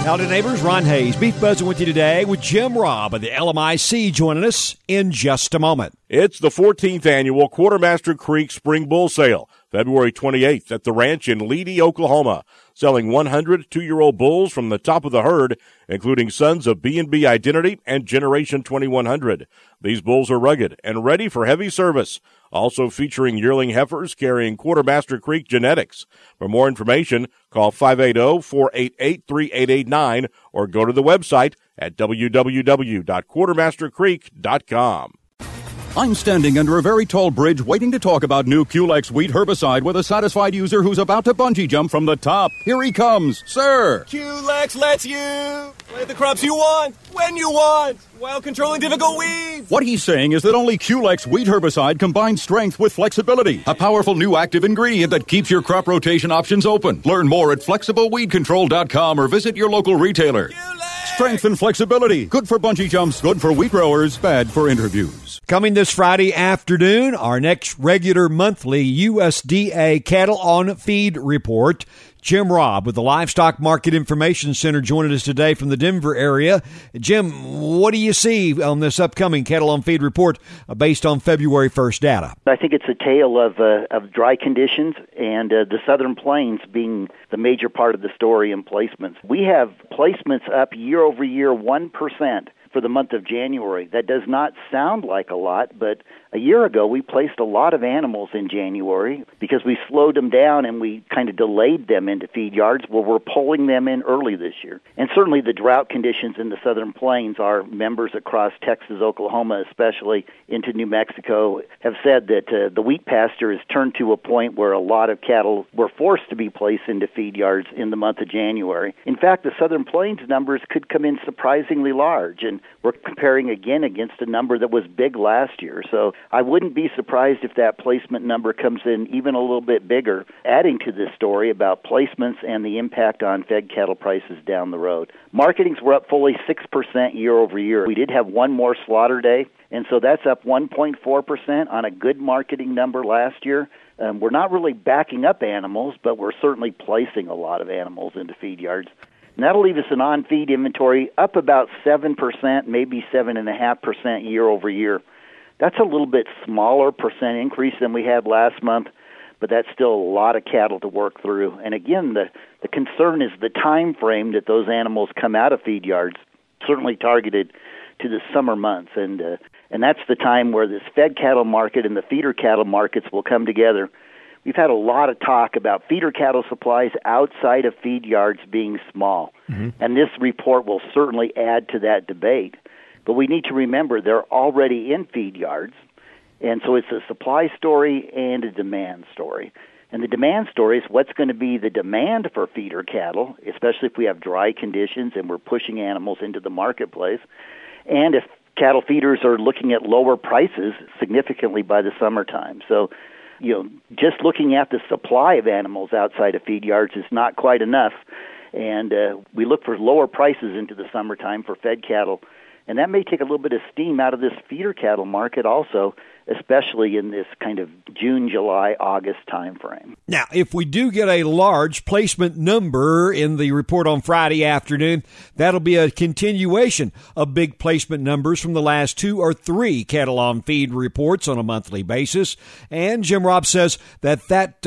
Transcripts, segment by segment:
Howdy, neighbors. Ron Hayes, Beef Buzzing with you today with Jim Robb of the LMIC joining us in just a moment. It's the 14th annual Quartermaster Creek Spring Bull Sale, February 28th at the ranch in Leedy, Oklahoma, selling 100 two-year-old bulls from the top of the herd, including sons of B&B Identity and Generation 2100. These bulls are rugged and ready for heavy service, also featuring yearling heifers carrying Quartermaster Creek genetics. For more information, call 580-488-3889 or go to the website at www.quartermastercreek.com. I'm standing under a very tall bridge waiting to talk about new Culex wheat herbicide with a satisfied user who's about to bungee jump from the top. Here he comes. Sir! Culex lets you plant the crops you want, when you want, while controlling difficult weeds. What he's saying is that only Culex wheat herbicide combines strength with flexibility, a powerful new active ingredient that keeps your crop rotation options open. Learn more at flexibleweedcontrol.com or visit your local retailer. Culex! Strength and flexibility. Good for bungee jumps, good for wheat growers, bad for interviews. Coming this Friday afternoon, our next regular monthly USDA Cattle on Feed report. Jim Robb with the Livestock Market Information Center joining us today from the Denver area. Jim, what do you see on this upcoming Cattle on Feed report based on February 1st data? I think it's a tale of dry conditions and the Southern Plains being the major part of the story in placements. We have placements up year over year 1%. For the month of January. That does not sound like a lot, but a year ago we placed a lot of animals in January because we slowed them down and we kind of delayed them into feed yards. Well, we're pulling them in early this year. And certainly the drought conditions in the Southern Plains, our members across Texas, Oklahoma, especially into New Mexico, have said that the wheat pasture has turned to a point where a lot of cattle were forced to be placed into feed yards in the month of January. In fact, the Southern Plains numbers could come in surprisingly large, and we're comparing again against a number that was big last year. So I wouldn't be surprised if that placement number comes in even a little bit bigger, adding to this story about placements and the impact on fed cattle prices down the road. Marketings were up fully 6% year over year. We did have one more slaughter day, and so that's up 1.4% on a good marketing number last year. We're not really backing up animals, but we're certainly placing a lot of animals into feed yards. And that'll leave us an on-feed inventory up about 7%, maybe 7.5% year over year. That's a little bit smaller percent increase than we had last month, but that's still a lot of cattle to work through. And again, the concern is the time frame that those animals come out of feed yards, certainly targeted to the summer months. And that's the time where this fed cattle market and the feeder cattle markets will come together. We've had a lot of talk about feeder cattle supplies outside of feed yards being small, and this report will certainly add to that debate. But we need to remember they're already in feed yards, and so it's a supply story and a demand story. And the demand story is what's going to be the demand for feeder cattle, especially if we have dry conditions and we're pushing animals into the marketplace, and if cattle feeders are looking at lower prices significantly by the summertime. So, just looking at the supply of animals outside of feed yards is not quite enough, and we look for lower prices into the summertime for fed cattle, and that may take a little bit of steam out of this feeder cattle market also, especially in this kind of June, July, August time frame. Now, if we do get a large placement number in the report on Friday afternoon, that'll be a continuation of big placement numbers from the last 2 or 3 cattle on feed reports on a monthly basis. And Jim Robb says that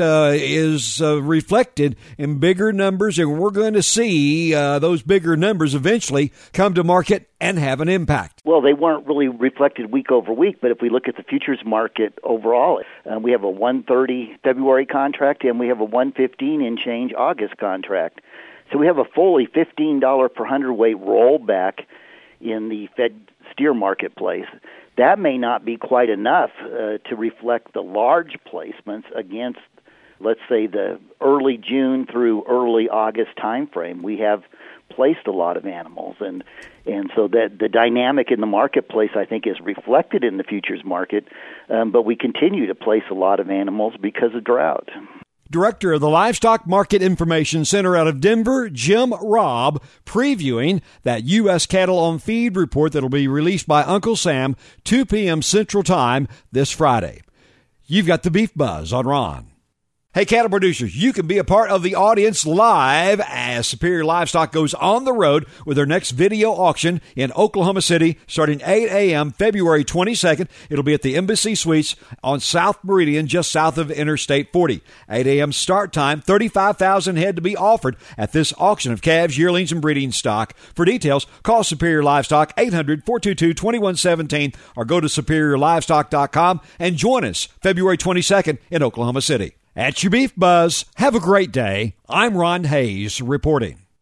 is reflected in bigger numbers, and we're going to see those bigger numbers eventually come to market and have an impact. Well, they weren't really reflected week over week, but if we look at the futures market overall, we have a 130 February contract and we have a 115 and change August contract. So we have a fully $15 per hundredweight rollback in the fed steer marketplace. That may not be quite enough to reflect the large placements against, let's say, the early June through early August time frame. We have placed a lot of animals, and so that the dynamic in the marketplace, I think, is reflected in the futures market, but we continue to place a lot of animals because of drought. Director of the Livestock Market Information Center out of Denver, Jim Robb, previewing that U.S. Cattle on Feed report that will be released by Uncle Sam, 2 p.m. Central Time this Friday. You've got the Beef Buzz on Ron. Hey, cattle producers, you can be a part of the audience live as Superior Livestock goes on the road with their next video auction in Oklahoma City starting 8 a.m. February 22nd. It'll be at the Embassy Suites on South Meridian, just south of Interstate 40. 8 a.m. start time, 35,000 head to be offered at this auction of calves, yearlings, and breeding stock. For details, call Superior Livestock 800-422-2117 or go to superiorlivestock.com and join us February 22nd in Oklahoma City. That's your Beef Buzz. Have a great day. I'm Ron Hayes reporting.